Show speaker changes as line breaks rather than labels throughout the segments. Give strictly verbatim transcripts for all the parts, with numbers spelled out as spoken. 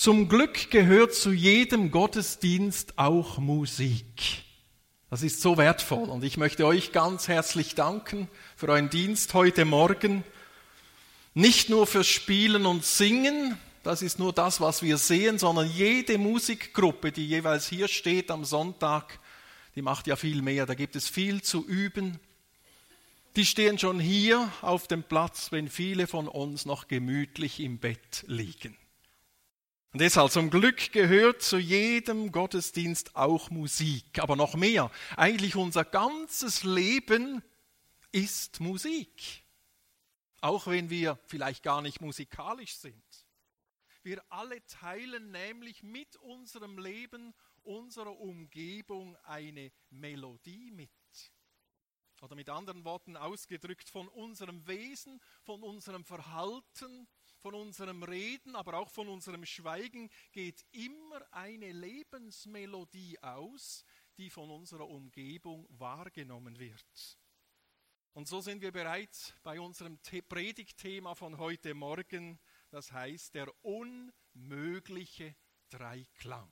Zum Glück gehört zu jedem Gottesdienst auch Musik. Das ist so wertvoll und ich möchte euch ganz herzlich danken für euren Dienst heute Morgen. Nicht nur fürs Spielen und Singen, das ist nur das, was wir sehen, sondern jede Musikgruppe, die jeweils hier steht am Sonntag, die macht ja viel mehr, da gibt es viel zu üben. Die stehen schon hier auf dem Platz, wenn viele von uns noch gemütlich im Bett liegen. Und deshalb, zum Glück gehört zu jedem Gottesdienst auch Musik, aber noch mehr. Eigentlich unser ganzes Leben ist Musik, auch wenn wir vielleicht gar nicht musikalisch sind. Wir alle teilen nämlich mit unserem Leben, unserer Umgebung eine Melodie mit. Oder mit anderen Worten ausgedrückt, von unserem Wesen, von unserem Verhalten, von unserem Reden, aber auch von unserem Schweigen geht immer eine Lebensmelodie aus, die von unserer Umgebung wahrgenommen wird. Und so sind wir bereits bei unserem Predigtthema von heute Morgen, das heißt der unmögliche Dreiklang.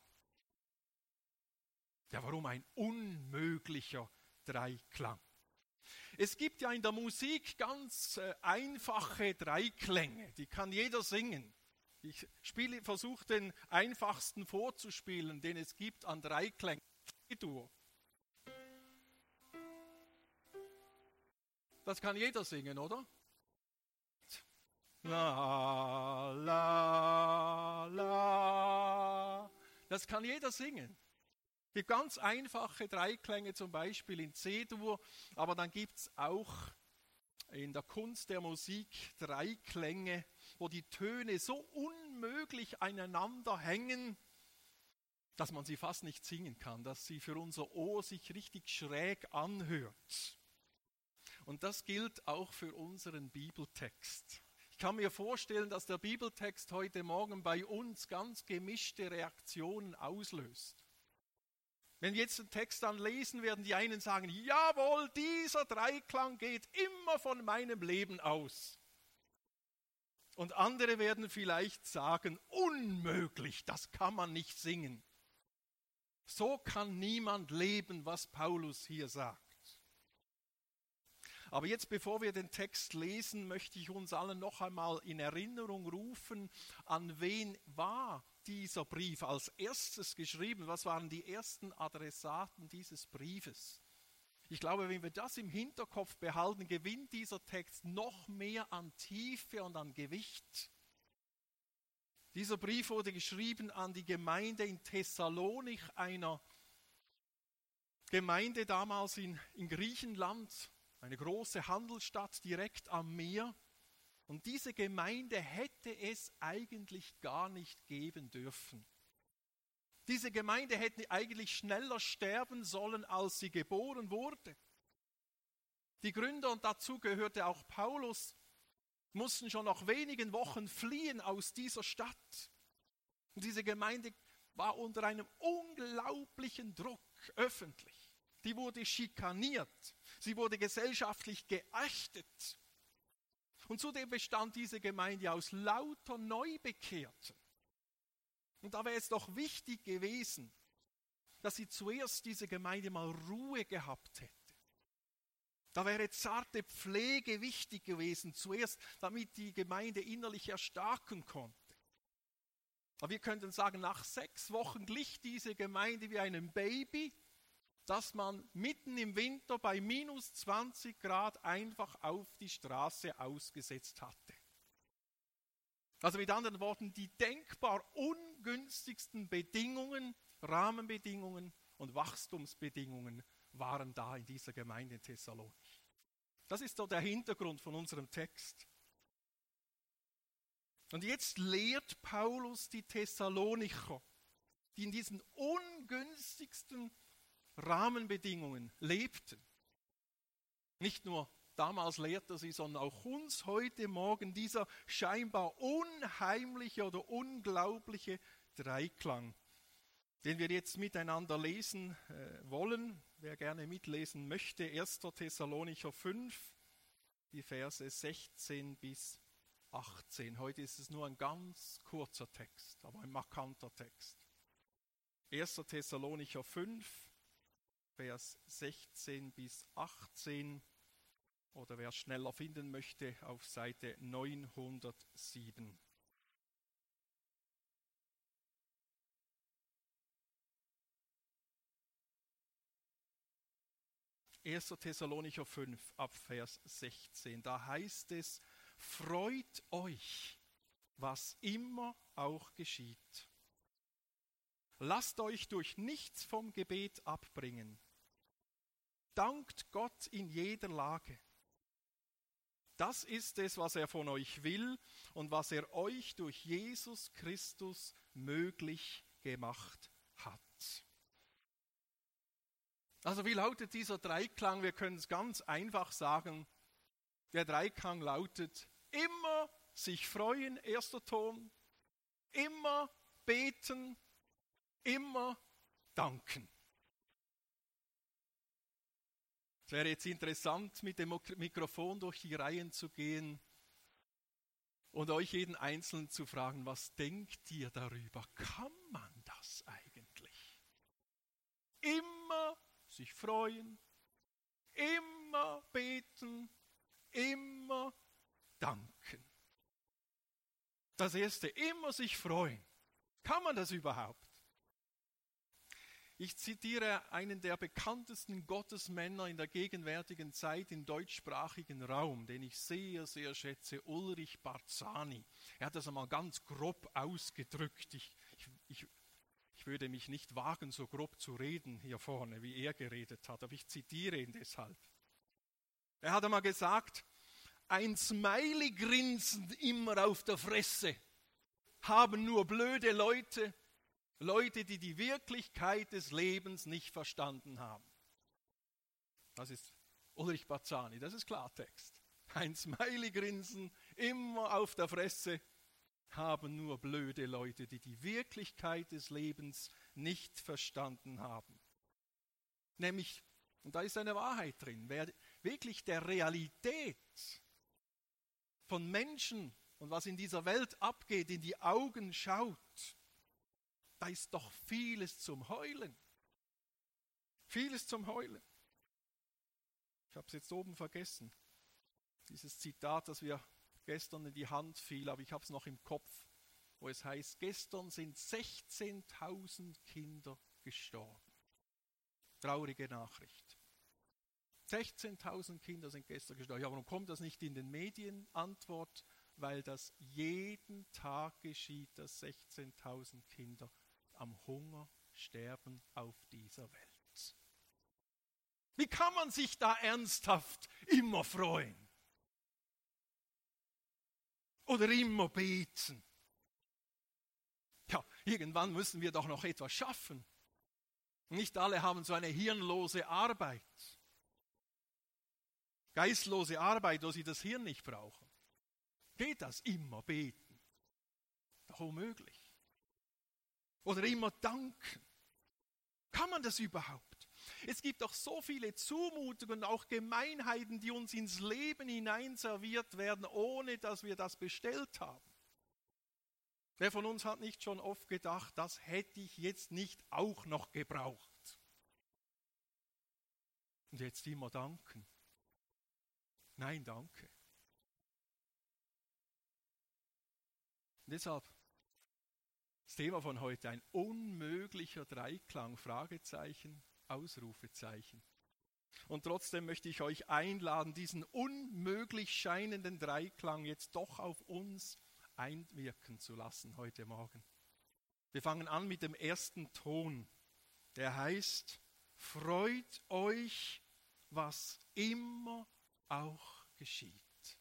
Ja, warum ein unmöglicher Dreiklang? Es gibt ja in der Musik ganz äh, einfache Dreiklänge, die kann jeder singen. Ich spiele, versuche den einfachsten vorzuspielen, den es gibt an Dreiklängen. Das kann jeder singen, oder? La, la, la. Das kann jeder singen. Es gibt ganz einfache Dreiklänge, zum Beispiel in C-Dur, aber dann gibt es auch in der Kunst der Musik Dreiklänge, wo die Töne so unmöglich aneinander hängen, dass man sie fast nicht singen kann, dass sie für unser Ohr sich richtig schräg anhört. Und das gilt auch für unseren Bibeltext. Ich kann mir vorstellen, dass der Bibeltext heute Morgen bei uns ganz gemischte Reaktionen auslöst. Wenn wir jetzt den Text dann lesen, werden die einen sagen, jawohl, dieser Dreiklang geht immer von meinem Leben aus. Und andere werden vielleicht sagen, unmöglich, das kann man nicht singen. So kann niemand leben, was Paulus hier sagt. Aber jetzt, bevor wir den Text lesen, möchte ich uns allen noch einmal in Erinnerung rufen, an wen war dieser Brief als erstes geschrieben? Was waren die ersten Adressaten dieses Briefes? Ich glaube, wenn wir das im Hinterkopf behalten, gewinnt dieser Text noch mehr an Tiefe und an Gewicht. Dieser Brief wurde geschrieben an die Gemeinde in Thessalonich, einer Gemeinde damals in, in Griechenland, eine große Handelsstadt direkt am Meer. Und diese Gemeinde hätte es eigentlich gar nicht geben dürfen. Diese Gemeinde hätte eigentlich schneller sterben sollen, als sie geboren wurde. Die Gründer, und dazu gehörte auch Paulus, mussten schon nach wenigen Wochen fliehen aus dieser Stadt. Und diese Gemeinde war unter einem unglaublichen Druck öffentlich. Die wurde schikaniert, sie wurde gesellschaftlich geächtet. Und zudem bestand diese Gemeinde aus lauter Neubekehrten. Und da wäre es doch wichtig gewesen, dass sie zuerst diese Gemeinde mal Ruhe gehabt hätte. Da wäre zarte Pflege wichtig gewesen, zuerst, damit die Gemeinde innerlich erstarken konnte. Aber wir könnten sagen, nach sechs Wochen glich diese Gemeinde wie einem Baby, das man mitten im Winter bei minus zwanzig Grad einfach auf die Straße ausgesetzt hatte. Also mit anderen Worten, die denkbar ungünstigsten Bedingungen, Rahmenbedingungen und Wachstumsbedingungen waren da in dieser Gemeinde in Thessalonich. Das ist so der Hintergrund von unserem Text. Und jetzt lehrt Paulus die Thessalonicher, die in diesen ungünstigsten Rahmenbedingungen lebten. Nicht nur damals lehrt er sie, sondern auch uns heute Morgen dieser scheinbar unheimliche oder unglaubliche Dreiklang, den wir jetzt miteinander lesen äh, wollen. Wer gerne mitlesen möchte, erster Thessalonicher fünf, die Verse sechzehn bis achtzehn. Heute ist es nur ein ganz kurzer Text, aber ein markanter Text. erster Thessalonicher fünf, Vers sechzehn bis achtzehn. Oder wer es schneller finden möchte, auf Seite neunhundertsieben. erster Thessalonicher fünf, ab Vers sechzehn. Da heißt es, freut euch, was immer auch geschieht. Lasst euch durch nichts vom Gebet abbringen. Dankt Gott in jeder Lage. Das ist es, was er von euch will und was er euch durch Jesus Christus möglich gemacht hat. Also wie lautet dieser Dreiklang? Wir können es ganz einfach sagen. Der Dreiklang lautet, immer sich freuen, erster Ton, immer beten, immer danken. Es wäre jetzt interessant, mit dem Mikrofon durch die Reihen zu gehen und euch jeden Einzelnen zu fragen, was denkt ihr darüber? Kann man das eigentlich? Immer sich freuen, immer beten, immer danken. Das erste, immer sich freuen. Kann man das überhaupt? Ich zitiere einen der bekanntesten Gottesmänner in der gegenwärtigen Zeit im deutschsprachigen Raum, den ich sehr, sehr schätze, Ulrich Barzani. Er hat das einmal ganz grob ausgedrückt. Ich, ich, ich, ich würde mich nicht wagen, so grob zu reden hier vorne, wie er geredet hat, aber ich zitiere ihn deshalb. Er hat einmal gesagt, ein Smiley-Grinsen immer auf der Fresse haben nur blöde Leute, Leute, die die Wirklichkeit des Lebens nicht verstanden haben. Das ist Ulrich Barzani, das ist Klartext. Ein Smiley-Grinsen, immer auf der Fresse, haben nur blöde Leute, die die Wirklichkeit des Lebens nicht verstanden haben. Nämlich, und da ist eine Wahrheit drin, wer wirklich der Realität von Menschen und was in dieser Welt abgeht, in die Augen schaut, da ist doch vieles zum Heulen. Vieles zum Heulen. Ich habe es jetzt oben vergessen. Dieses Zitat, das mir gestern in die Hand fiel, aber ich habe es noch im Kopf, wo es heißt, gestern sind sechzehntausend Kinder gestorben. Traurige Nachricht. sechzehntausend Kinder sind gestern gestorben. Ja, warum kommt das nicht in den Medien? Antwort, weil das jeden Tag geschieht, dass sechzehntausend Kinder am Hunger sterben auf dieser Welt. Wie kann man sich da ernsthaft immer freuen? Oder immer beten? Ja, irgendwann müssen wir doch noch etwas schaffen. Nicht alle haben so eine hirnlose Arbeit. Geistlose Arbeit, wo sie das Hirn nicht brauchen. Geht das immer beten? Doch unmöglich. Oder immer danken. Kann man das überhaupt? Es gibt doch so viele Zumutungen und auch Gemeinheiten, die uns ins Leben hinein serviert werden, ohne dass wir das bestellt haben. Wer von uns hat nicht schon oft gedacht, das hätte ich jetzt nicht auch noch gebraucht? Und jetzt immer danken. Nein, danke. Und deshalb das Thema von heute, ein unmöglicher Dreiklang, Fragezeichen, Ausrufezeichen. Und trotzdem möchte ich euch einladen, diesen unmöglich scheinenden Dreiklang jetzt doch auf uns einwirken zu lassen heute Morgen. Wir fangen an mit dem ersten Ton, der heißt, freut euch, was immer auch geschieht.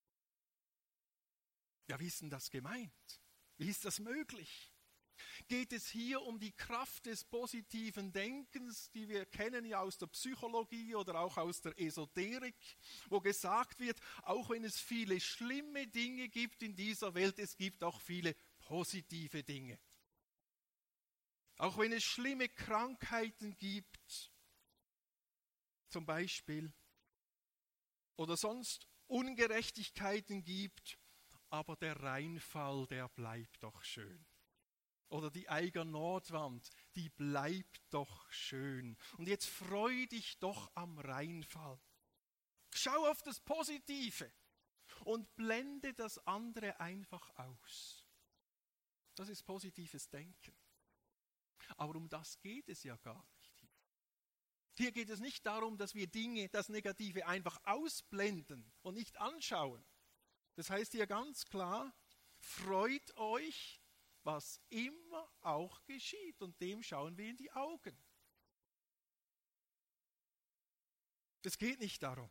Ja, wie ist denn das gemeint? Wie ist das möglich? Geht es hier um die Kraft des positiven Denkens, die wir kennen ja aus der Psychologie oder auch aus der Esoterik, wo gesagt wird, auch wenn es viele schlimme Dinge gibt in dieser Welt, es gibt auch viele positive Dinge. Auch wenn es schlimme Krankheiten gibt, zum Beispiel, oder sonst Ungerechtigkeiten gibt, aber der Rheinfall, der bleibt doch schön. Oder die Eiger Nordwand, die bleibt doch schön. Und jetzt freu dich doch am Rheinfall. Schau auf das Positive und blende das andere einfach aus. Das ist positives Denken. Aber um das geht es ja gar nicht hier. Hier geht es nicht darum, dass wir Dinge, das Negative einfach ausblenden und nicht anschauen. Das heißt hier ganz klar, freut euch, was immer auch geschieht. Und dem schauen wir in die Augen. Es geht nicht darum.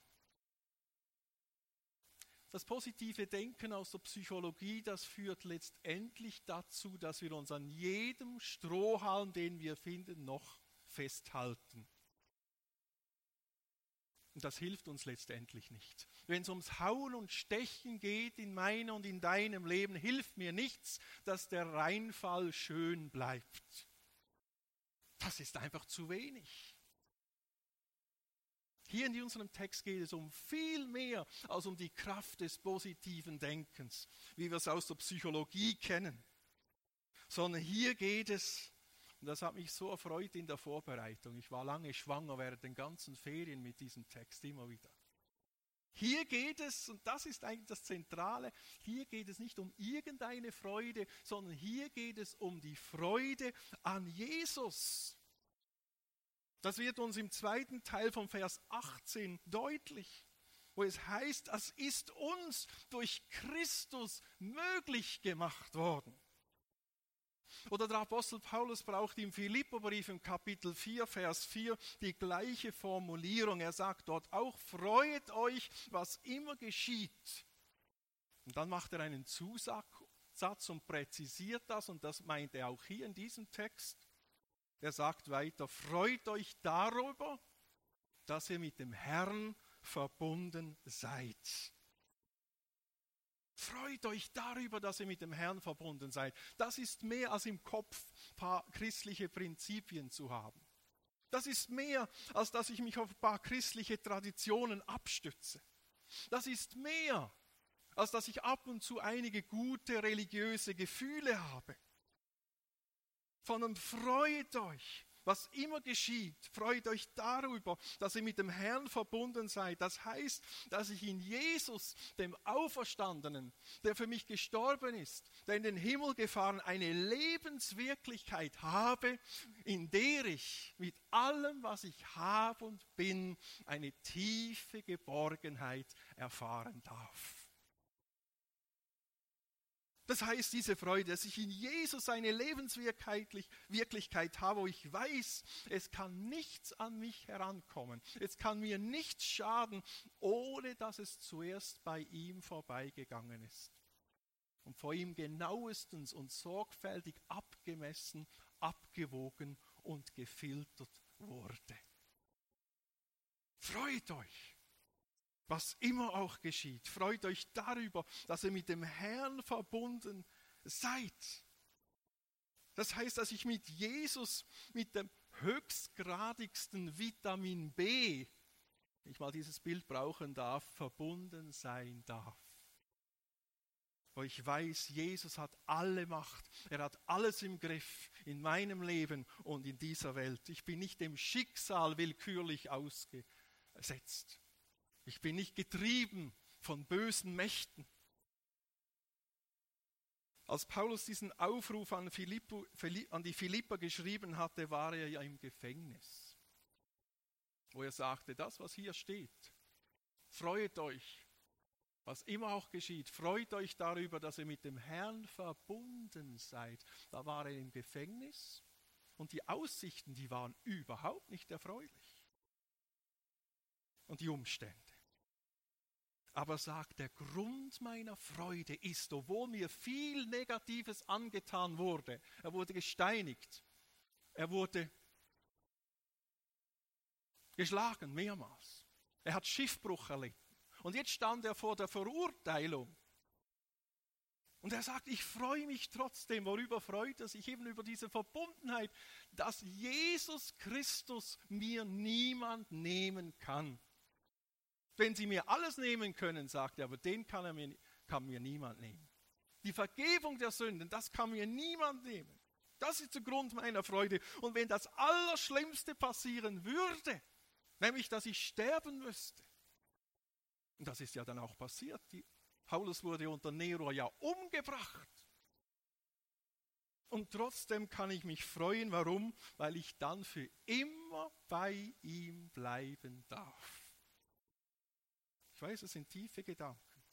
Das positive Denken aus der Psychologie, das führt letztendlich dazu, dass wir uns an jedem Strohhalm, den wir finden, noch festhalten. Und das hilft uns letztendlich nicht. Wenn es ums Hauen und Stechen geht in meinem und in deinem Leben, hilft mir nichts, dass der Rheinfall schön bleibt. Das ist einfach zu wenig. Hier in unserem Text geht es um viel mehr als um die Kraft des positiven Denkens, wie wir es aus der Psychologie kennen. Sondern hier geht es, und das hat mich so erfreut in der Vorbereitung, ich war lange schwanger während den ganzen Ferien mit diesem Text immer wieder. Hier geht es, und das ist eigentlich das Zentrale, hier geht es nicht um irgendeine Freude, sondern hier geht es um die Freude an Jesus. Das wird uns im zweiten Teil vom Vers achtzehn deutlich, wo es heißt, es ist uns durch Christus möglich gemacht worden. Oder der Apostel Paulus braucht im Philipperbrief im Kapitel vier, Vers vier die gleiche Formulierung. Er sagt dort auch, freut euch, was immer geschieht. Und dann macht er einen Zusatz und präzisiert das, und das meint er auch hier in diesem Text. Er sagt weiter, freut euch darüber, dass ihr mit dem Herrn verbunden seid. Freut euch darüber, dass ihr mit dem Herrn verbunden seid. Das ist mehr als im Kopf ein paar christliche Prinzipien zu haben. Das ist mehr, als dass ich mich auf ein paar christliche Traditionen abstütze. Das ist mehr, als dass ich ab und zu einige gute religiöse Gefühle habe. Sondern freut euch, was immer geschieht, freut euch darüber, dass ihr mit dem Herrn verbunden seid. Das heißt, dass ich in Jesus, dem Auferstandenen, der für mich gestorben ist, der in den Himmel gefahren, eine Lebenswirklichkeit habe, in der ich mit allem, was ich habe und bin, eine tiefe Geborgenheit erfahren darf. Das heißt, diese Freude, dass ich in Jesus eine Lebenswirklichkeit habe, wo ich weiß, es kann nichts an mich herankommen. Es kann mir nichts schaden, ohne dass es zuerst bei ihm vorbeigegangen ist. Und vor ihm genauestens und sorgfältig abgemessen, abgewogen und gefiltert wurde. Freut euch! Was immer auch geschieht, freut euch darüber, dass ihr mit dem Herrn verbunden seid. Das heißt, dass ich mit Jesus, mit dem höchstgradigsten Vitamin B, wenn ich mal dieses Bild brauchen darf, verbunden sein darf. Weil ich weiß, Jesus hat alle Macht, er hat alles im Griff in meinem Leben und in dieser Welt. Ich bin nicht dem Schicksal willkürlich ausgesetzt. Ich bin nicht getrieben von bösen Mächten. Als Paulus diesen Aufruf an, Philippo, an die Philipper geschrieben hatte, war er ja im Gefängnis, wo er sagte, das, was hier steht, freut euch, was immer auch geschieht, freut euch darüber, dass ihr mit dem Herrn verbunden seid. Da war er im Gefängnis und die Aussichten, die waren überhaupt nicht erfreulich. Und die Umstände. Aber sagt, der Grund meiner Freude ist, obwohl mir viel Negatives angetan wurde, er wurde gesteinigt, er wurde geschlagen mehrmals, er hat Schiffbruch erlitten und jetzt stand er vor der Verurteilung. Und er sagt, ich freue mich trotzdem. Worüber freut er sich? Eben über diese Verbundenheit, dass Jesus Christus mir niemand nehmen kann. Wenn sie mir alles nehmen können, sagt er, aber den kann, er mir, kann mir niemand nehmen. Die Vergebung der Sünden, das kann mir niemand nehmen. Das ist der Grund meiner Freude. Und wenn das Allerschlimmste passieren würde, nämlich, dass ich sterben müsste, und das ist ja dann auch passiert, die, Paulus wurde unter Nero ja umgebracht. Und trotzdem kann ich mich freuen. Warum? Weil ich dann für immer bei ihm bleiben darf. Ich weiß, es sind tiefe Gedanken.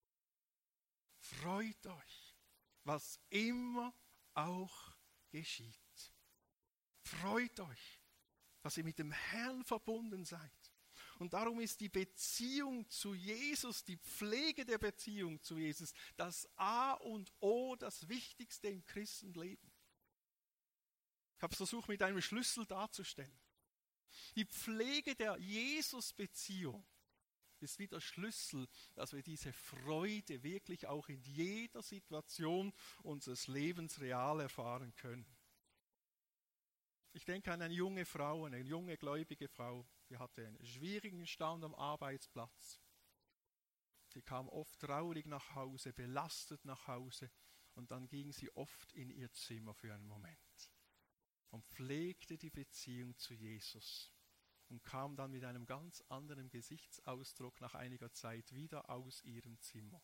Freut euch, was immer auch geschieht. Freut euch, dass ihr mit dem Herrn verbunden seid. Und darum ist die Beziehung zu Jesus, die Pflege der Beziehung zu Jesus, das A und O, das Wichtigste im Christenleben. Ich habe es versucht, mit einem Schlüssel darzustellen. Die Pflege der Jesus-Beziehung ist wie der Schlüssel, dass wir diese Freude wirklich auch in jeder Situation unseres Lebens real erfahren können. Ich denke an eine junge Frau, eine junge gläubige Frau, die hatte einen schwierigen Stand am Arbeitsplatz. Sie kam oft traurig nach Hause, belastet nach Hause und dann ging sie oft in ihr Zimmer für einen Moment und pflegte die Beziehung zu Jesus und kam dann mit einem ganz anderen Gesichtsausdruck nach einiger Zeit wieder aus ihrem Zimmer.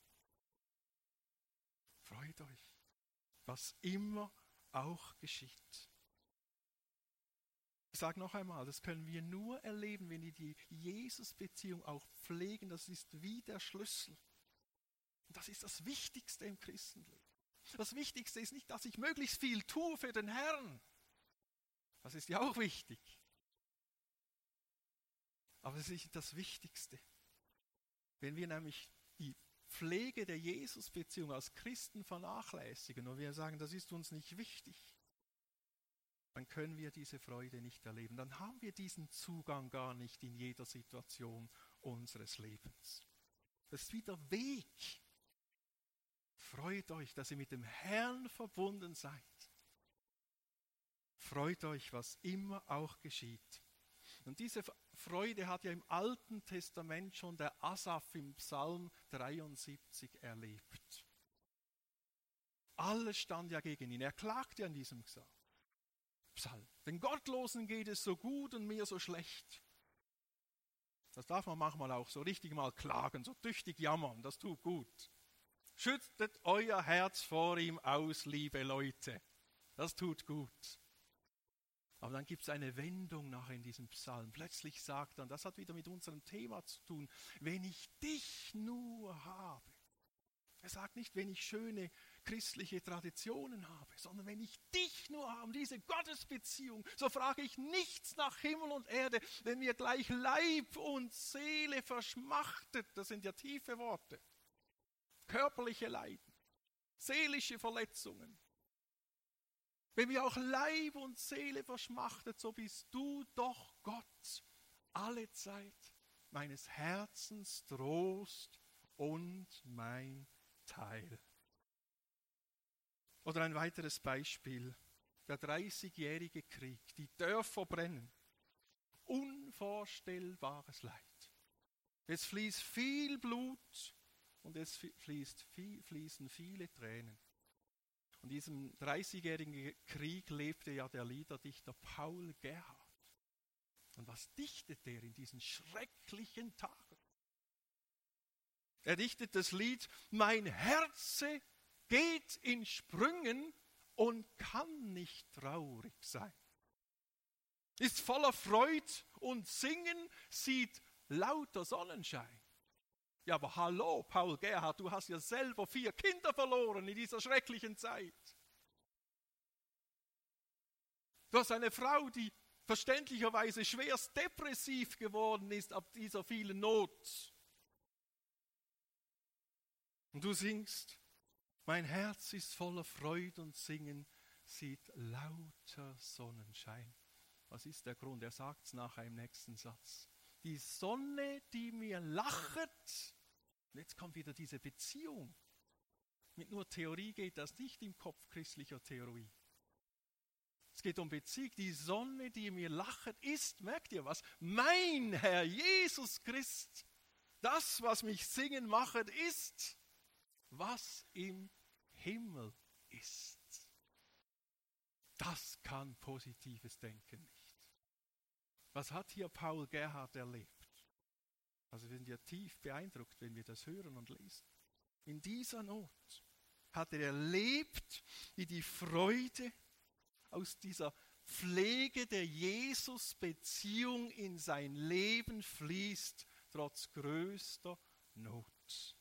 Freut euch, was immer auch geschieht. Ich sage noch einmal, das können wir nur erleben, wenn wir die Jesus-Beziehung auch pflegen. Das ist wie der Schlüssel. Und das ist das Wichtigste im Christenleben. Das Wichtigste ist nicht, dass ich möglichst viel tue für den Herrn. Das ist ja auch wichtig. Aber es ist nicht das Wichtigste. Wenn wir nämlich die Pflege der Jesus-Beziehung als Christen vernachlässigen und wir sagen, das ist uns nicht wichtig, dann können wir diese Freude nicht erleben. Dann haben wir diesen Zugang gar nicht in jeder Situation unseres Lebens. Das ist wie der Weg. Freut euch, dass ihr mit dem Herrn verbunden seid. Freut euch, was immer auch geschieht. Und diese Freude hat ja im Alten Testament schon der Asaf im Psalm dreiundsiebzig erlebt. Alles stand ja gegen ihn. Er klagt ja in diesem Psalm. Psalm. Den Gottlosen geht es so gut und mir so schlecht. Das darf man manchmal auch so richtig mal klagen, so tüchtig jammern, das tut gut. Schüttet euer Herz vor ihm aus, liebe Leute. Das tut gut. Aber dann gibt es eine Wendung nachher in diesem Psalm. Plötzlich sagt er, und das hat wieder mit unserem Thema zu tun, wenn ich dich nur habe. Er sagt nicht, wenn ich schöne christliche Traditionen habe, sondern wenn ich dich nur habe, diese Gottesbeziehung, so frage ich nichts nach Himmel und Erde, wenn mir gleich Leib und Seele verschmachtet, das sind ja tiefe Worte, körperliche Leiden, seelische Verletzungen. Wenn mir auch Leib und Seele verschmachtet, so bist du doch Gott, alle Zeit meines Herzens Trost und mein Teil. Oder ein weiteres Beispiel, der dreißigjährige Krieg, die Dörfer brennen, unvorstellbares Leid. Es fließt viel Blut und es fließt, fließen viele Tränen. Und in diesem dreißigjährigen Krieg lebte ja der Liederdichter Paul Gerhardt. Und was dichtet er in diesen schrecklichen Tagen? Er dichtet das Lied, mein Herze geht in Sprüngen und kann nicht traurig sein. Ist voller Freud und Singen, sieht lauter Sonnenschein. Ja, aber hallo, Paul Gerhardt, du hast ja selber vier Kinder verloren in dieser schrecklichen Zeit. Du hast eine Frau, die verständlicherweise schwerst depressiv geworden ist ab dieser vielen Not. Und du singst, mein Herz ist voller Freude und Singen, sieht lauter Sonnenschein. Was ist der Grund? Er sagt es nachher im nächsten Satz. Die Sonne, die mir lachet, und jetzt kommt wieder diese Beziehung. Mit nur Theorie geht das nicht im Kopf christlicher Theorie. Es geht um Beziehung. Die Sonne, die mir lachet, ist, merkt ihr was, mein Herr Jesus Christ. Das, was mich singen machet, ist, was im Himmel ist. Das kann positives Denken nicht. Was hat hier Paul Gerhard erlebt? Also wir sind ja tief beeindruckt, wenn wir das hören und lesen. In dieser Not hat er erlebt, wie die Freude aus dieser Pflege der Jesus-Beziehung in sein Leben fließt, trotz größter Not.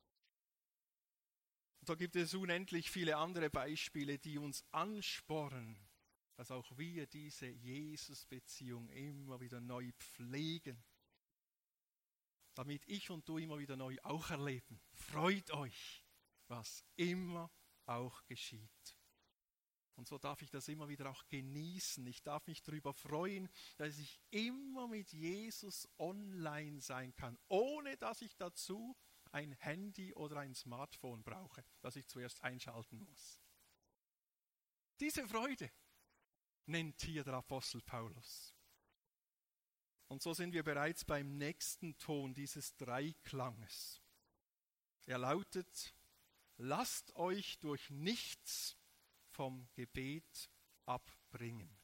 Und da gibt es unendlich viele andere Beispiele, die uns anspornen, dass auch wir diese Jesus-Beziehung immer wieder neu pflegen, damit ich und du immer wieder neu auch erleben. Freut euch, was immer auch geschieht. Und so darf ich das immer wieder auch genießen. Ich darf mich darüber freuen, dass ich immer mit Jesus online sein kann, ohne dass ich dazu ein Handy oder ein Smartphone brauche, das ich zuerst einschalten muss. Diese Freude nennt hier der Apostel Paulus. Und so sind wir bereits beim nächsten Ton dieses Dreiklanges. Er lautet: Lasst euch durch nichts vom Gebet abbringen.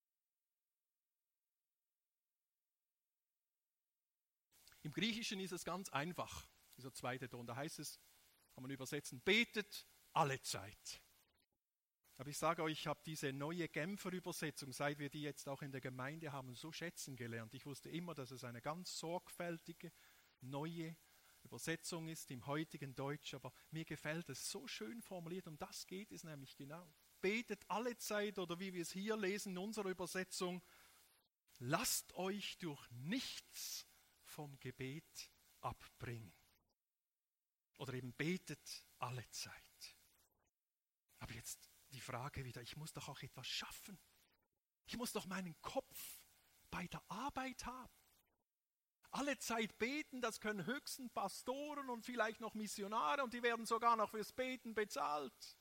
Im Griechischen ist es ganz einfach, dieser zweite Ton. Da heißt es, kann man übersetzen, betet alle Zeit. Aber ich sage euch, ich habe diese neue Genfer Übersetzung, seit wir die jetzt auch in der Gemeinde haben, so schätzen gelernt. Ich wusste immer, dass es eine ganz sorgfältige, neue Übersetzung ist im heutigen Deutsch, aber mir gefällt es so schön formuliert, um das geht es nämlich genau. Betet alle Zeit, oder wie wir es hier lesen in unserer Übersetzung, lasst euch durch nichts vom Gebet abbringen. Oder eben betet alle Zeit. Aber jetzt die Frage wieder, ich muss doch auch etwas schaffen. Ich muss doch meinen Kopf bei der Arbeit haben. Alle Zeit beten, das können höchstens Pastoren und vielleicht noch Missionare, und die werden sogar noch fürs Beten bezahlt.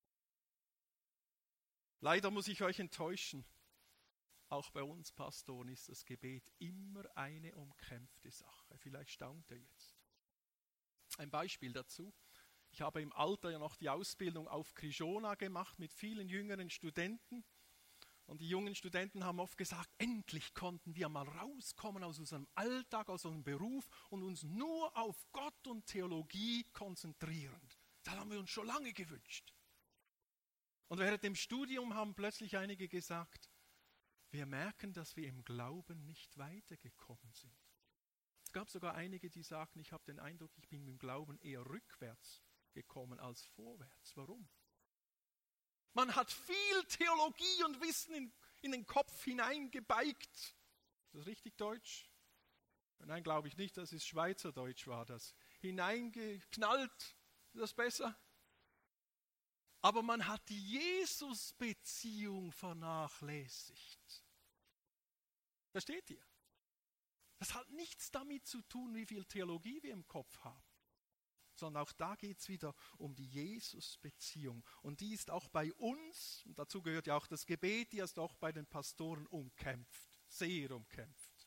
Leider muss ich euch enttäuschen, auch bei uns Pastoren ist das Gebet immer eine umkämpfte Sache. Vielleicht staunt ihr jetzt. Ein Beispiel dazu. Ich habe im Alter ja noch die Ausbildung auf Krishona gemacht mit vielen jüngeren Studenten. Und die jungen Studenten haben oft gesagt, endlich konnten wir mal rauskommen aus unserem Alltag, aus unserem Beruf und uns nur auf Gott und Theologie konzentrieren. Das haben wir uns schon lange gewünscht. Und während dem Studium haben plötzlich einige gesagt, wir merken, dass wir im Glauben nicht weitergekommen sind. Es gab sogar einige, die sagten, ich habe den Eindruck, ich bin im Glauben eher rückwärts gekommen als vorwärts. Warum? Man hat viel Theologie und Wissen in, in den Kopf hineingebeigt. Ist das richtig Deutsch? Nein, glaube ich nicht, das ist Schweizerdeutsch war das. Hineingeknallt, ist das besser? Aber man hat die Jesus-Beziehung vernachlässigt. Versteht ihr? Das hat nichts damit zu tun, wie viel Theologie wir im Kopf haben. Sondern auch da geht es wieder um die Jesus-Beziehung. Und die ist auch bei uns, und dazu gehört ja auch das Gebet, die ist auch bei den Pastoren umkämpft, sehr umkämpft.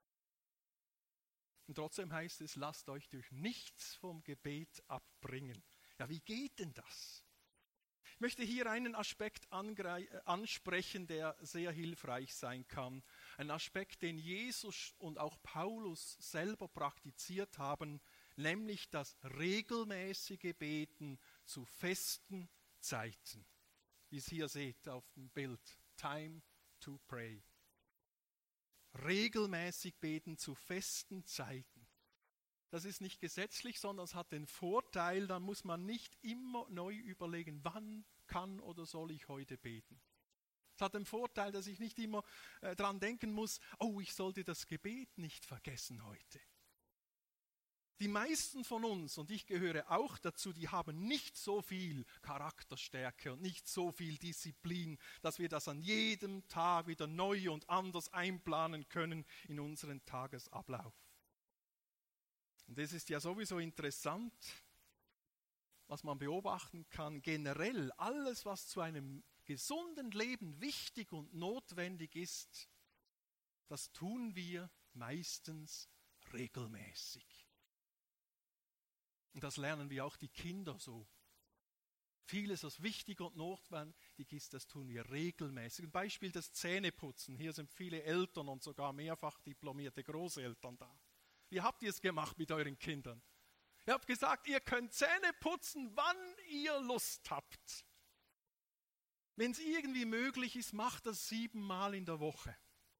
Und trotzdem heißt es, lasst euch durch nichts vom Gebet abbringen. Ja, wie geht denn das? Ich möchte hier einen Aspekt ansprechen, der sehr hilfreich sein kann. Ein Aspekt, den Jesus und auch Paulus selber praktiziert haben, nämlich das regelmäßige Beten zu festen Zeiten. Wie ihr es hier seht auf dem Bild, time to pray. Regelmäßig beten zu festen Zeiten. Das ist nicht gesetzlich, sondern es hat den Vorteil, dann muss man nicht immer neu überlegen, wann kann oder soll ich heute beten. Es hat den Vorteil, dass ich nicht immer äh, dran denken muss, oh, ich sollte das Gebet nicht vergessen heute. Die meisten von uns, und ich gehöre auch dazu, die haben nicht so viel Charakterstärke und nicht so viel Disziplin, dass wir das an jedem Tag wieder neu und anders einplanen können in unseren Tagesablauf. Und das ist ja sowieso interessant, was man beobachten kann. Generell alles, was zu einem gesunden Leben wichtig und notwendig ist, das tun wir meistens regelmäßig. Und das lernen wir auch die Kinder so. Vieles, was wichtig und notwendig ist, das tun wir regelmäßig. Ein Beispiel das Zähneputzen. Hier sind viele Eltern und sogar mehrfach diplomierte Großeltern da. Wie habt ihr es gemacht mit euren Kindern? Ihr habt gesagt, ihr könnt Zähne putzen, wann ihr Lust habt. Wenn es irgendwie möglich ist, macht das siebenmal in der Woche.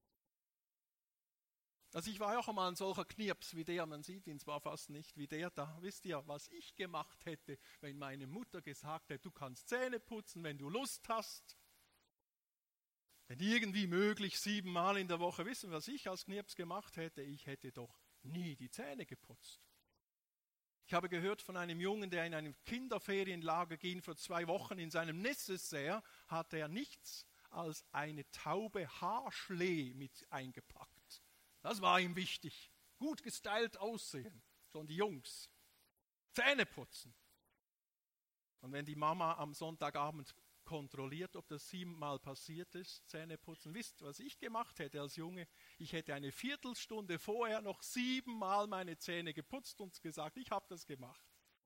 Also ich war auch einmal ein solcher Knirps wie der, man sieht ihn zwar fast nicht, wie der da. Wisst ihr, was ich gemacht hätte, wenn meine Mutter gesagt hätte, du kannst Zähne putzen, wenn du Lust hast? Wenn irgendwie möglich, siebenmal in der Woche. Wissen, was ich als Knirps gemacht hätte? Ich hätte doch nie die Zähne geputzt. Ich habe gehört von einem Jungen, der in einem Kinderferienlager ging für zwei Wochen. In seinem Necessaire hatte er nichts als eine Taube Haarschlee mit eingepackt. Das war ihm wichtig. Gut gestylt aussehen. Schon die Jungs. Zähne putzen. Und wenn die Mama am Sonntagabend kontrolliert, ob das siebenmal passiert ist, Zähne putzen, wisst ihr, was ich gemacht hätte als Junge? Ich hätte eine Viertelstunde vorher noch siebenmal meine Zähne geputzt und gesagt, ich habe das gemacht.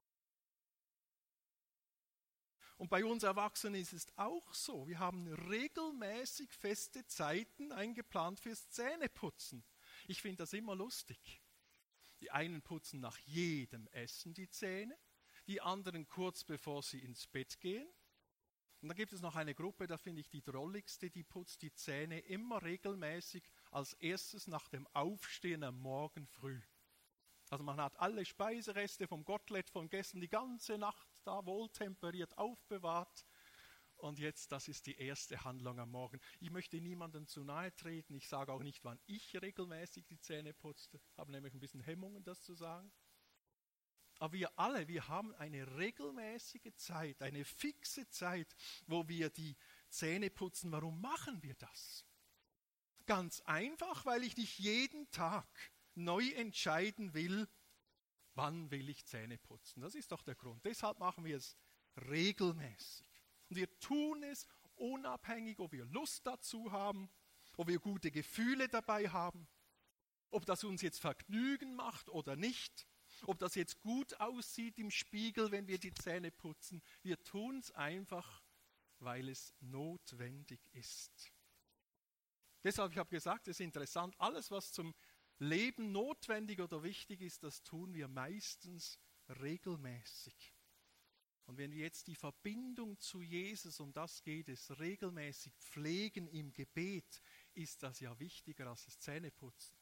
Und bei uns Erwachsenen ist es auch so. Wir haben regelmäßig feste Zeiten eingeplant fürs Zähneputzen. Ich finde das immer lustig. Die einen putzen nach jedem Essen die Zähne, die anderen kurz bevor sie ins Bett gehen. Und dann gibt es noch eine Gruppe, da finde ich die drolligste, die putzt die Zähne immer regelmäßig als erstes nach dem Aufstehen am Morgen früh. Also man hat alle Speisereste vom Gottlet von gestern die ganze Nacht da wohltemperiert aufbewahrt. Und jetzt, das ist die erste Handlung am Morgen. Ich möchte niemandem zu nahe treten. Ich sage auch nicht, wann ich regelmäßig die Zähne putzte. Ich habe nämlich ein bisschen Hemmungen, das zu sagen. Aber wir alle, wir haben eine regelmäßige Zeit, eine fixe Zeit, wo wir die Zähne putzen. Warum machen wir das? Ganz einfach, weil ich nicht jeden Tag neu entscheiden will, wann will ich Zähne putzen. Das ist doch der Grund. Deshalb machen wir es regelmäßig. Und wir tun es unabhängig, ob wir Lust dazu haben, ob wir gute Gefühle dabei haben, ob das uns jetzt Vergnügen macht oder nicht, ob das jetzt gut aussieht im Spiegel, wenn wir die Zähne putzen. Wir tun es einfach, weil es notwendig ist. Deshalb, ich habe gesagt, es ist interessant, alles, was zum Leben notwendig oder wichtig ist, das tun wir meistens regelmäßig. Und wenn wir jetzt die Verbindung zu Jesus, um das geht es, regelmäßig pflegen im Gebet, ist das ja wichtiger als das Zähneputzen.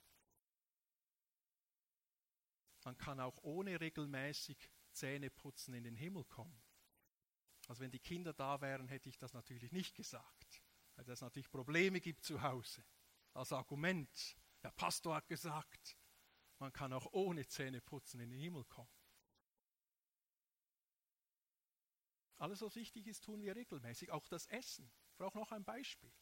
Man kann auch ohne regelmäßig Zähneputzen in den Himmel kommen. Also wenn die Kinder da wären, hätte ich das natürlich nicht gesagt, weil es natürlich Probleme gibt zu Hause. Als Argument, der Pastor hat gesagt, man kann auch ohne Zähneputzen in den Himmel kommen. Alles, was wichtig ist, tun wir regelmäßig. Auch das Essen. Ich brauche noch ein Beispiel.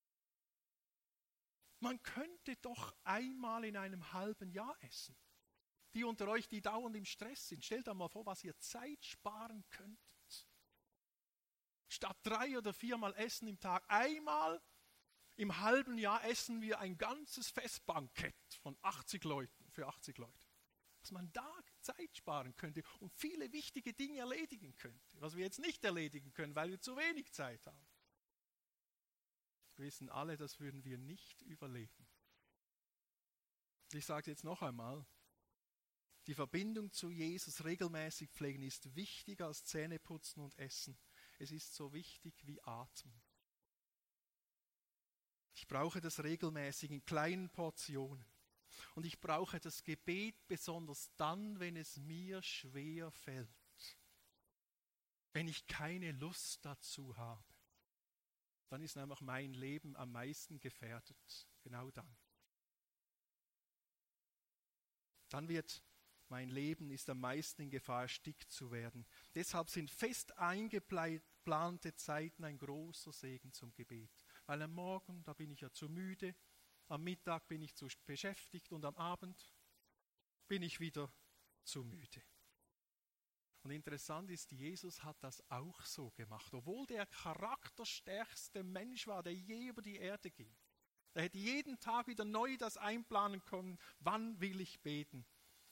Man könnte doch einmal in einem halben Jahr essen. Die unter euch, die dauernd im Stress sind, stellt euch mal vor, was ihr Zeit sparen könntet. Statt drei oder viermal Essen im Tag, einmal im halben Jahr essen wir ein ganzes Festbankett von achtzig Leuten, für achtzig Leute. Dass man da Zeit sparen könnte und viele wichtige Dinge erledigen könnte, was wir jetzt nicht erledigen können, weil wir zu wenig Zeit haben. Wir wissen alle, das würden wir nicht überleben. Ich sage es jetzt noch einmal, die Verbindung zu Jesus regelmäßig pflegen ist wichtiger als Zähneputzen und Essen. Es ist so wichtig wie Atmen. Ich brauche das regelmäßig in kleinen Portionen. Und ich brauche das Gebet besonders dann, wenn es mir schwer fällt. Wenn ich keine Lust dazu habe. Dann ist einfach mein Leben am meisten gefährdet. Genau dann. Dann wird mein Leben ist am meisten in Gefahr, erstickt zu werden. Deshalb sind fest eingeplante Zeiten ein großer Segen zum Gebet. Weil am Morgen, da bin ich ja zu müde, am Mittag bin ich zu beschäftigt und am Abend bin ich wieder zu müde. Und interessant ist, Jesus hat das auch so gemacht. Obwohl der charakterstärkste Mensch war, der je über die Erde ging. Er hätte jeden Tag wieder neu das einplanen können, wann will ich beten.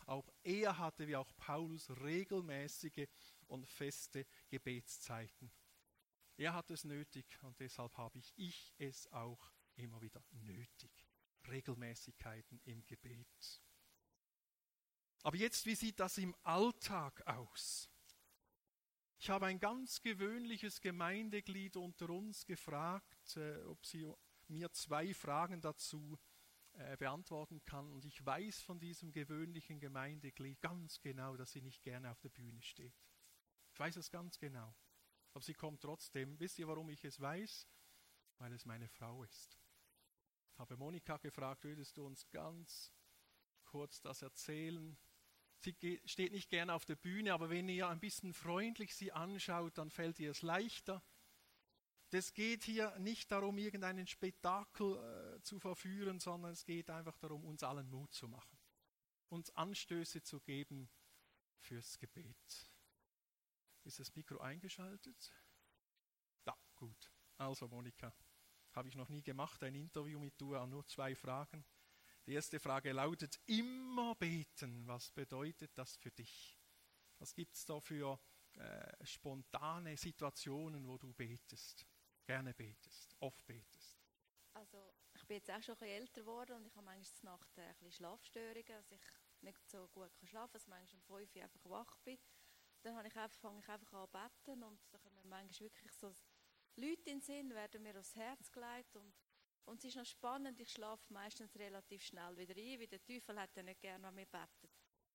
Auch er hatte, wie auch Paulus, regelmäßige und feste Gebetszeiten. Er hat es nötig und deshalb habe ich, ich es auch immer wieder nötig. Regelmäßigkeiten im Gebet. Aber jetzt, wie sieht das im Alltag aus? Ich habe ein ganz gewöhnliches Gemeindeglied unter uns gefragt, äh, ob sie mir zwei Fragen dazu äh, beantworten kann. Und ich weiß von diesem gewöhnlichen Gemeindeglied ganz genau, dass sie nicht gerne auf der Bühne steht. Ich weiß es ganz genau. Aber sie kommt trotzdem. Wisst ihr, warum ich es weiß? Weil es meine Frau ist. Ich habe Monika gefragt, würdest du uns ganz kurz das erzählen? Sie steht nicht gerne auf der Bühne, aber wenn ihr ein bisschen freundlich sie anschaut, dann fällt ihr es leichter. Es geht hier nicht darum, irgendeinen Spektakel äh, zu verführen, sondern es geht einfach darum, uns allen Mut zu machen, uns Anstöße zu geben fürs Gebet. Ist das Mikro eingeschaltet? Ja, gut. Also Monika, habe ich noch nie gemacht, ein Interview mit dir, nur zwei Fragen. Die erste Frage lautet, immer beten. Was bedeutet das für dich? Was gibt es da für äh, spontane Situationen, wo du betest, gerne betest, oft betest?
Also ich bin jetzt auch schon ein bisschen älter geworden und ich habe manchmal Nacht ein bisschen Schlafstörungen, dass ich nicht so gut schlafen kann, dass ich manchmal um fünf Uhr einfach wach bin. Dann habe ich einfach, fange ich einfach an zu beten und dann kommen mir manchmal wirklich so Leute in den Sinn, werden mir aufs Herz gelegt und Und es ist noch spannend, ich schlafe meistens relativ schnell wieder ein, weil der Teufel hat ja nicht gerne, wenn wir beten.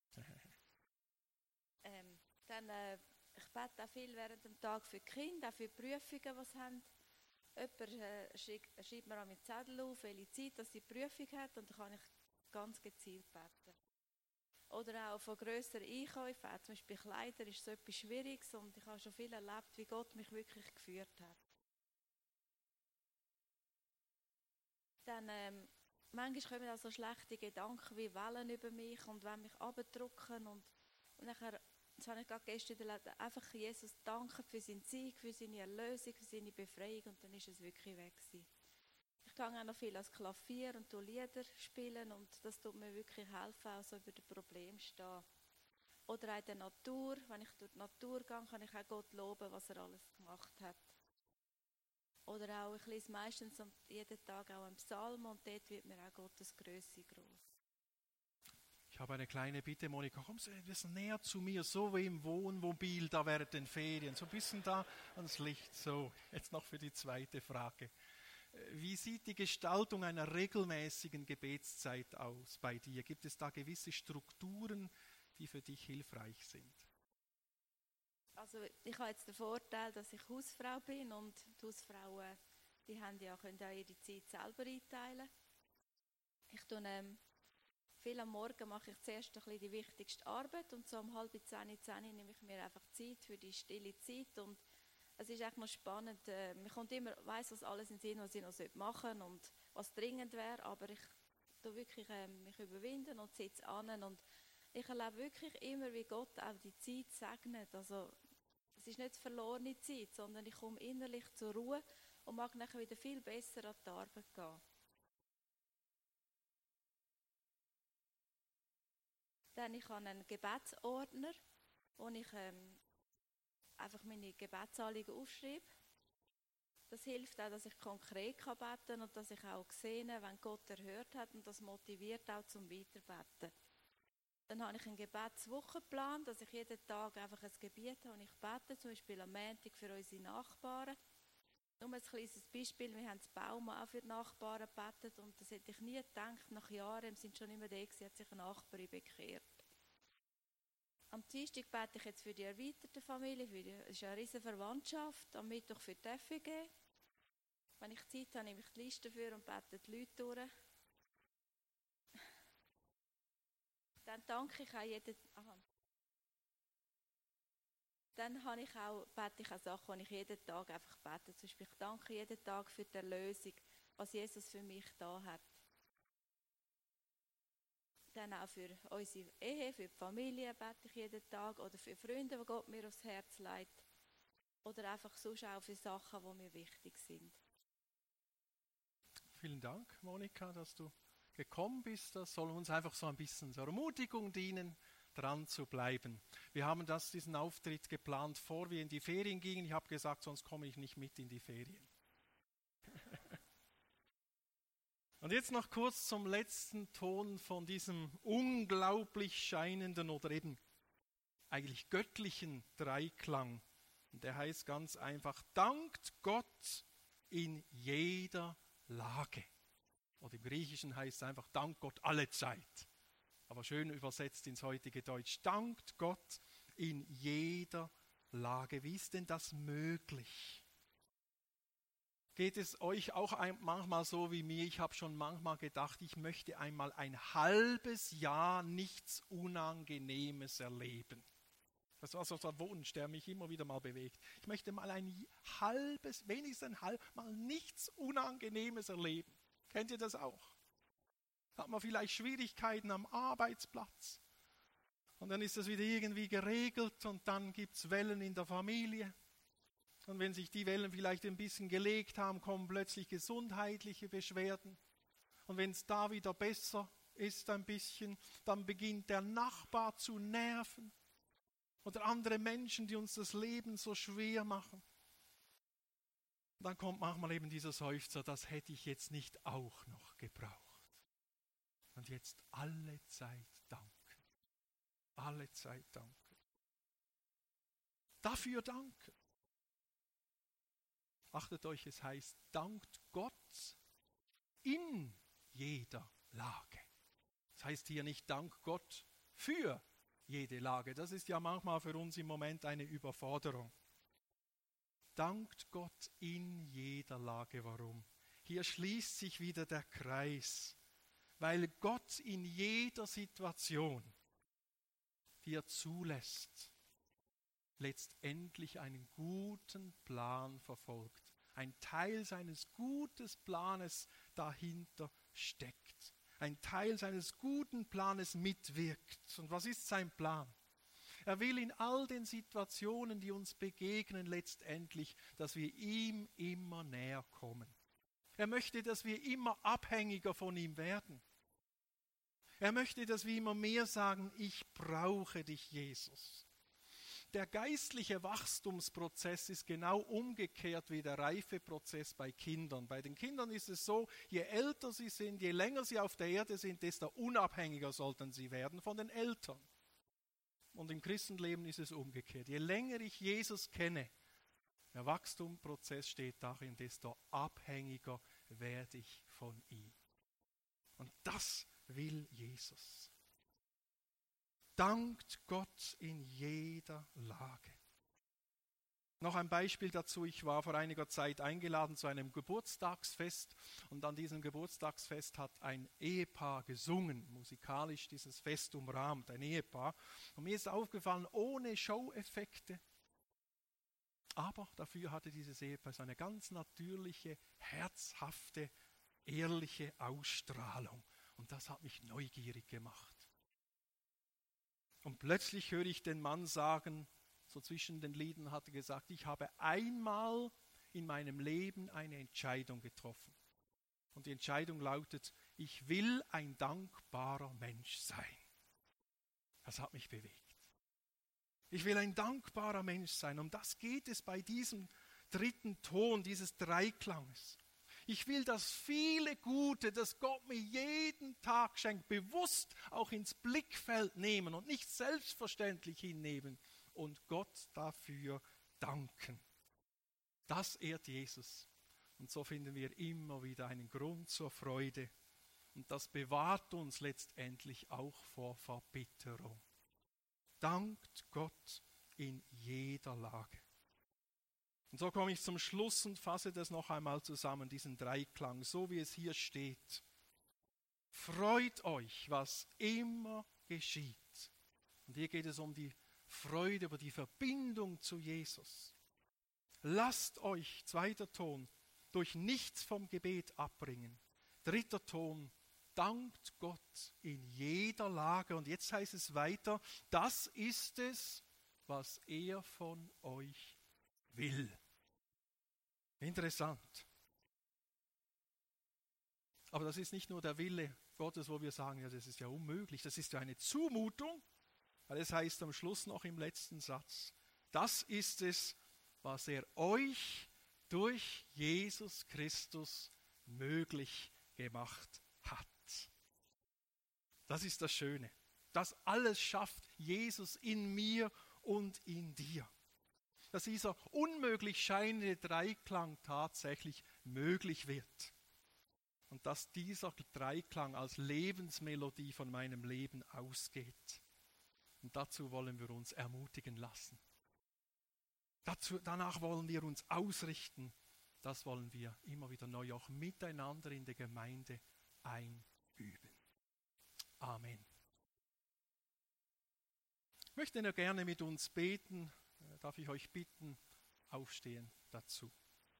ähm, dann, äh, ich bete auch viel während dem Tag für die Kinder, auch für die Prüfungen, die sie haben. Jemand äh, schreibt, schreibt mir an meinen Zettel auf, welche Zeit dass sie die Prüfung hat und dann kann ich ganz gezielt beten. Oder auch von grösseren Einkäufen, auch zum Beispiel Kleider ist so etwas Schwieriges und ich habe schon viel erlebt, wie Gott mich wirklich geführt hat. Dann ähm, manchmal kommen auch so schlechte Gedanken wie Wellen über mich und wollen mich abdrücken und, und nachher, das habe ich gerade gestern erlebt, einfach Jesus danken für seinen Sieg, für seine Erlösung, für seine Befreiung und dann ist es wirklich weg gewesen. Ich gehe auch noch viel ans Klavier und Lieder spielen und das tut mir wirklich helfen, auch so über das Problem zu stehen. Oder auch in der Natur, wenn ich durch die Natur gehe, kann ich auch Gott loben, was er alles gemacht hat. Oder auch, ich lese meistens jeden Tag auch einen Psalm und dort wird mir auch Gottes Größe groß.
Ich habe eine kleine Bitte, Monika, komm ein bisschen näher zu mir, so wie im Wohnmobil, da während den Ferien, so ein bisschen da ans Licht. So, jetzt noch für die zweite Frage. Wie sieht die Gestaltung einer regelmäßigen Gebetszeit aus bei dir? Gibt es da gewisse Strukturen, die für dich hilfreich sind?
Also ich habe jetzt den Vorteil, dass ich Hausfrau bin und die Hausfrauen, die haben ja, können auch ihre Zeit selber einteilen. Ich tue, ähm, viel am Morgen mache ich zuerst ein bisschen die wichtigste Arbeit und so um halb zehn, zehn nehme ich mir einfach Zeit für die stille Zeit und es ist echt noch spannend. Äh, man kommt immer, weiss, was alles in Sinn, was ich noch machen sollte und was dringend wäre, aber ich tue wirklich äh, mich überwinden und sitze an und ich erlebe wirklich immer, wie Gott auch die Zeit segnet. Also es ist nicht verlorene Zeit, sondern ich komme innerlich zur Ruhe und mag nachher wieder viel besser an die Arbeit gehen. Dann ich habe einen Gebetsordner, wo ich ähm, einfach meine Gebetsanliegen aufschreibe. Das hilft auch, dass ich konkret kann beten und dass ich auch sehe, wenn Gott erhört hat und das motiviert auch zum Weiterbeten. Dann habe ich einen Gebetswochenplan, dass ich jeden Tag einfach ein Gebet habe und ich bete, zum Beispiel am Montag für unsere Nachbarn. Nur ein kleines Beispiel, wir haben das Baum auch für die Nachbarn gebetet und das hätte ich nie gedacht, nach Jahren sind schon immer da gewesen, hat sich eine Nachbarin bekehrt. Am Dienstag bete ich jetzt für die erweiterte Familie, für die, es ist eine riesige Verwandtschaft, am Mittwoch für die F E G. Wenn ich Zeit habe, nehme ich die Liste für und bete die Leute durch. Dann danke ich auch jeden... Aha. Dann habe ich auch, bete ich auch Sachen, die ich jeden Tag einfach bete. Zum Beispiel, ich danke jeden Tag für die Erlösung, was Jesus für mich da hat. Dann auch für unsere Ehe, für die Familie bete ich jeden Tag oder für Freunde, die Gott mir aufs Herz legt. Oder einfach sonst auch für Sachen, die mir wichtig sind.
Vielen Dank, Monika, dass du gekommen bist, das soll uns einfach so ein bisschen zur Ermutigung dienen, dran zu bleiben. Wir haben das, diesen Auftritt geplant, vor wir in die Ferien gingen. Ich habe gesagt, sonst komme ich nicht mit in die Ferien. Und jetzt noch kurz zum letzten Ton von diesem unglaublich scheinenden oder eben eigentlich göttlichen Dreiklang. Und der heißt ganz einfach, dankt Gott in jeder Lage. Oder im Griechischen heißt es einfach, dank Gott alle Zeit. Aber schön übersetzt ins heutige Deutsch. Dankt Gott in jeder Lage. Wie ist denn das möglich? Geht es euch auch ein, manchmal so wie mir? Ich habe schon manchmal gedacht, ich möchte einmal ein halbes Jahr nichts Unangenehmes erleben. Das war so ein Wunsch, der mich immer wieder mal bewegt. Ich möchte mal ein halbes, wenigstens ein halb, mal nichts Unangenehmes erleben. Kennt ihr das auch? Hat man vielleicht Schwierigkeiten am Arbeitsplatz und dann ist das wieder irgendwie geregelt und dann gibt es Wellen in der Familie. Und wenn sich die Wellen vielleicht ein bisschen gelegt haben, kommen plötzlich gesundheitliche Beschwerden. Und wenn es da wieder besser ist ein bisschen, dann beginnt der Nachbar zu nerven. Oder andere Menschen, die uns das Leben so schwer machen. Und dann kommt manchmal eben dieser Seufzer, das hätte ich jetzt nicht auch noch gebraucht. Und jetzt alle Zeit danken. Alle Zeit danken. Dafür danken. Achtet euch, es heißt, dankt Gott in jeder Lage. Das heißt hier nicht, dank Gott für jede Lage. Das ist ja manchmal für uns im Moment eine Überforderung. Dankt Gott in jeder Lage. Warum? Hier schließt sich wieder der Kreis, weil Gott in jeder Situation, die er zulässt, letztendlich einen guten Plan verfolgt. Ein Teil seines guten Planes dahinter steckt. Ein Teil seines guten Planes mitwirkt. Und was ist sein Plan? Er will in all den Situationen, die uns begegnen, letztendlich, dass wir ihm immer näher kommen. Er möchte, dass wir immer abhängiger von ihm werden. Er möchte, dass wir immer mehr sagen, ich brauche dich, Jesus. Der geistliche Wachstumsprozess ist genau umgekehrt wie der Reifeprozess bei Kindern. Bei den Kindern ist es so, je älter sie sind, je länger sie auf der Erde sind, desto unabhängiger sollten sie werden von den Eltern. Und im Christenleben ist es umgekehrt. Je länger ich Jesus kenne, der Wachstumsprozess steht darin, desto abhängiger werde ich von ihm. Und das will Jesus. Dankt Gott in jeder Lage. Noch ein Beispiel dazu. Ich war vor einiger Zeit eingeladen zu einem Geburtstagsfest und an diesem Geburtstagsfest hat ein Ehepaar gesungen, musikalisch dieses Fest umrahmt, ein Ehepaar. Und mir ist aufgefallen, ohne Show-Effekte, aber dafür hatte dieses Ehepaar so eine ganz natürliche, herzhafte, ehrliche Ausstrahlung. Und das hat mich neugierig gemacht. Und plötzlich höre ich den Mann sagen, so zwischen den Liedern hat er gesagt, ich habe einmal in meinem Leben eine Entscheidung getroffen. Und die Entscheidung lautet, ich will ein dankbarer Mensch sein. Das hat mich bewegt. Ich will ein dankbarer Mensch sein. Um das geht es bei diesem dritten Ton, dieses Dreiklanges. Ich will das viele Gute, das Gott mir jeden Tag schenkt, bewusst auch ins Blickfeld nehmen und nicht selbstverständlich hinnehmen und Gott dafür danken. Das ehrt Jesus. Und so finden wir immer wieder einen Grund zur Freude. Und das bewahrt uns letztendlich auch vor Verbitterung. Dankt Gott in jeder Lage. Und so komme ich zum Schluss und fasse das noch einmal zusammen, diesen Dreiklang, so wie es hier steht. Freut euch, was immer geschieht. Und hier geht es um die Freude über die Verbindung zu Jesus. Lasst euch, zweiter Ton, durch nichts vom Gebet abbringen. Dritter Ton, dankt Gott in jeder Lage. Und jetzt heißt es weiter, das ist es, was er von euch will. Interessant. Aber das ist nicht nur der Wille Gottes, wo wir sagen, ja, das ist ja unmöglich, das ist ja eine Zumutung, weil es heißt am Schluss noch im letzten Satz, das ist es, was er euch durch Jesus Christus möglich gemacht hat. Das ist das Schöne. Das alles schafft Jesus in mir und in dir. Dass dieser unmöglich scheinende Dreiklang tatsächlich möglich wird. Und dass dieser Dreiklang als Lebensmelodie von meinem Leben ausgeht. Und dazu wollen wir uns ermutigen lassen. Dazu, danach wollen wir uns ausrichten. Das wollen wir immer wieder neu auch miteinander in der Gemeinde einüben. Amen. Ich möchte nur gerne mit uns beten. Darf ich euch bitten, aufstehen dazu.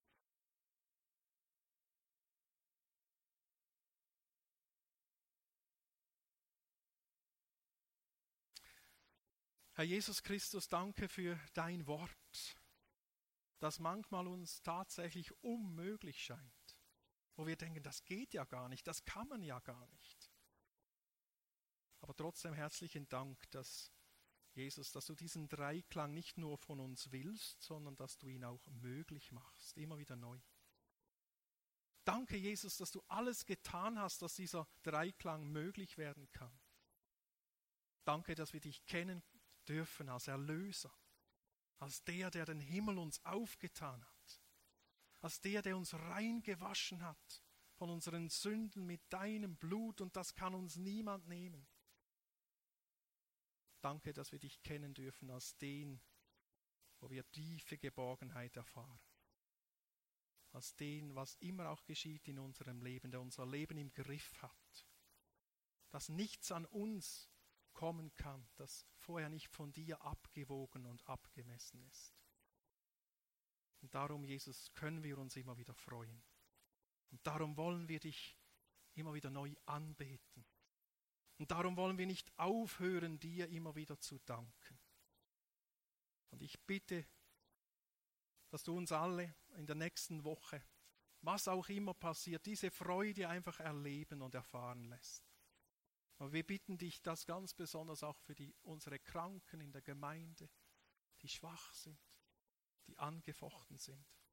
Herr Jesus Christus, danke für dein Wort, das manchmal uns tatsächlich unmöglich scheint, wo wir denken, das geht ja gar nicht, das kann man ja gar nicht. Aber trotzdem herzlichen Dank, dass Jesus, dass du diesen Dreiklang nicht nur von uns willst, sondern dass du ihn auch möglich machst, immer wieder neu. Danke, Jesus, dass du alles getan hast, dass dieser Dreiklang möglich werden kann. Danke, dass wir dich kennen dürfen als Erlöser, als der, der den Himmel uns aufgetan hat, als der, der uns reingewaschen hat von unseren Sünden mit deinem Blut, und das kann uns niemand nehmen. Danke, dass wir dich kennen dürfen als den, wo wir tiefe Geborgenheit erfahren. Als den, was immer auch geschieht in unserem Leben, der unser Leben im Griff hat. Dass nichts an uns kommen kann, das vorher nicht von dir abgewogen und abgemessen ist. Und darum, Jesus, können wir uns immer wieder freuen. Und darum wollen wir dich immer wieder neu anbeten. Und darum wollen wir nicht aufhören, dir immer wieder zu danken. Und ich bitte, dass du uns alle in der nächsten Woche, was auch immer passiert, diese Freude einfach erleben und erfahren lässt. Aber wir bitten dich das ganz besonders auch für die, unsere Kranken in der Gemeinde, die schwach sind, die angefochten sind.